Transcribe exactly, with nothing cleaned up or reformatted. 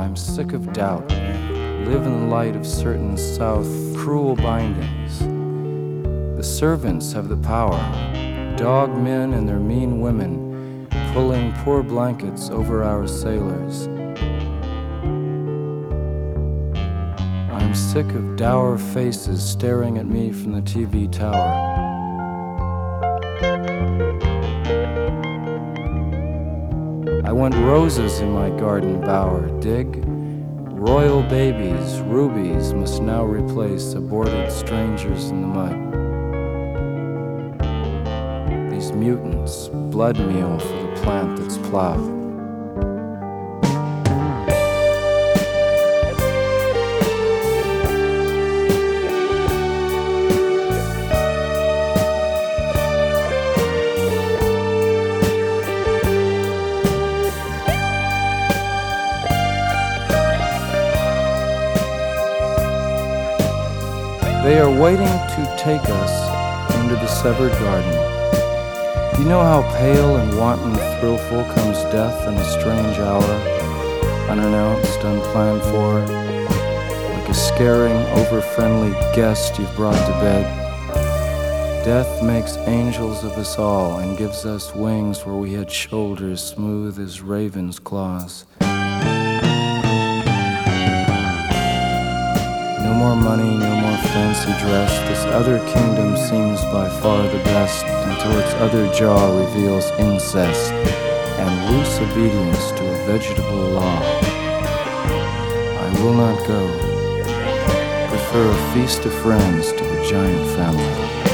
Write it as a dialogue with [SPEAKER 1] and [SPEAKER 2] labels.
[SPEAKER 1] I'm sick of doubt. Live in the light of certain south cruel bindings. The servants have the power, dog men and their mean women, pulling poor blankets over our sailors. I'm sick of dour faces staring at me from the T V tower. I want roses in my garden bower, dig? Royal babies, rubies must now replace aborted strangers in the mud. These mutants, blood meal for the plant that's plowed. They are waiting to take us into the severed garden. You know how pale and wanton thrillful comes death in a strange hour, unannounced, unplanned for, like a scaring, over-friendly guest you've brought to bed. Death makes angels of us all and gives us wings where we had shoulders smooth as ravens' claws. No more money, no more fancy dress. This other kingdom seems by far the best until its other jaw reveals incest and loose obedience to a vegetable law. I will not go. Prefer a feast of friends to a giant family.